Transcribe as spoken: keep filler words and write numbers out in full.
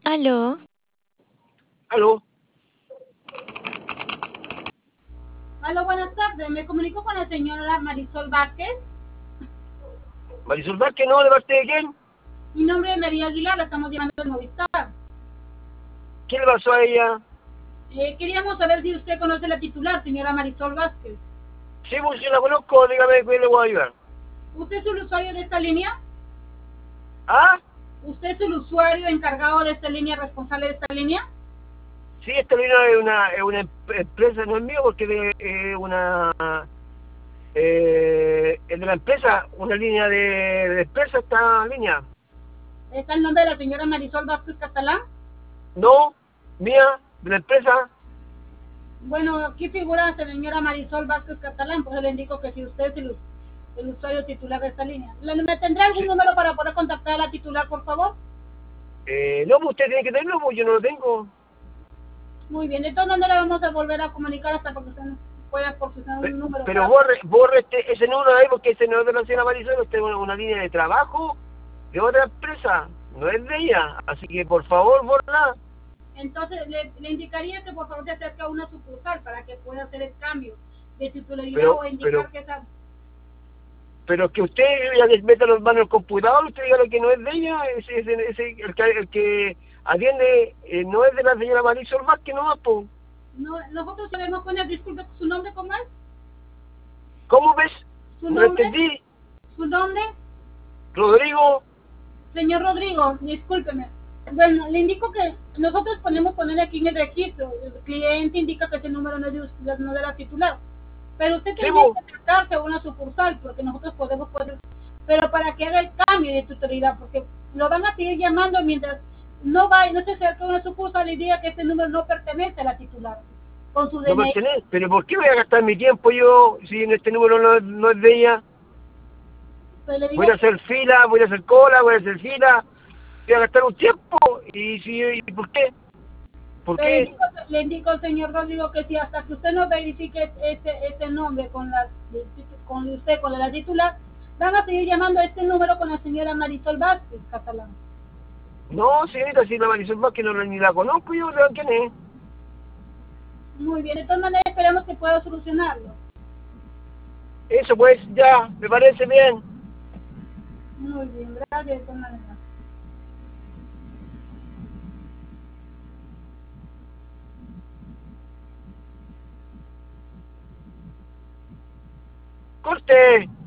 Aló, Aló, Aló, buenas tardes. Me comunico con la señora Marisol Vázquez. Marisol Vázquez, ¿no? ¿De parte de quién? Mi nombre es María Aguilar, la estamos llamando de Movistar. ¿Qué le pasó a ella? Eh, queríamos saber si usted conoce la titular, señora Marisol Vázquez. Sí, pues si la conozco, dígame que le voy a ayudar. ¿Usted es el usuario de esta línea? ¿Ah? ¿Usted es el usuario encargado de esta línea, responsable de esta línea? Sí, esta línea es una, es una em- empresa, no es mío, porque es de, una... Eh, es de la empresa, una línea de, de empresa esta línea. ¿Está el nombre de la señora Marisol Vázquez Catalán? No, mía, de la empresa. Bueno, aquí figura la señora Marisol Vázquez Catalán, por eso le indico que si usted es el, el usuario titular de esta línea. ¿Me tendrá algún Sí. número para poder contactar a la titular, por favor? Eh, no, pues usted tiene que tenerlo, pues yo no lo tengo. Muy bien, entonces no le vamos a volver a comunicar hasta porque usted nos pueda proporcionar Pe- un número Pero para... borre, borre este, ese número ahí, porque ese no es de la señora Marisol, usted es una, una línea de trabajo de otra empresa, no es de ella. Así que por favor, borra. Entonces le, le indicaría que por favor se acerque a una sucursal para que pueda hacer el cambio de titularidad Pero, o pero, indicar que esa... pero que usted ya que meta los manos en el computador, usted diga lo que no es de ella, ese, ese, ese- el, que, el que atiende eh, no es de la señora Marisol más que no más, po. No, nosotros sabemos con él, disculpe, ¿su nombre cómo es? ¿Cómo ves? ¿Su No nombre? entendí. ¿Su nombre? Rodrigo, Señor Rodrigo, discúlpeme. Bueno, le indico que nosotros ponemos poner aquí en el registro, el cliente indica que ese número no es de, usted, no de la titular, pero usted sí, tendría po. que acercarse a una sucursal porque nosotros podemos poner, pero para que haga el cambio de titularidad, porque lo van a seguir llamando mientras no va y no se acerca a una sucursal y diga que ese número no pertenece a la titular, con su No D N I. pertenece. Pero ¿por qué voy a gastar mi tiempo yo si en este número no, es- no es de ella? Pues le Voy digo a hacer fila, voy a hacer cola, voy a hacer fila, voy a gastar un tiempo. ¿Y si, y por qué? ¿Por Le qué? indico, le indico al señor Rodrigo que si hasta que usted no verifique ese, ese nombre con la, con usted, con la titular, van a seguir llamando a este número con la señora Marisol Vázquez, catalán. No, señorita, si la Marisol más que no ni la conozco yo, ¿de quién es? Muy bien, de todas maneras esperamos que pueda solucionarlo. Eso pues, ya, me parece bien. Muy bien, gracias de todas maneras. Corte.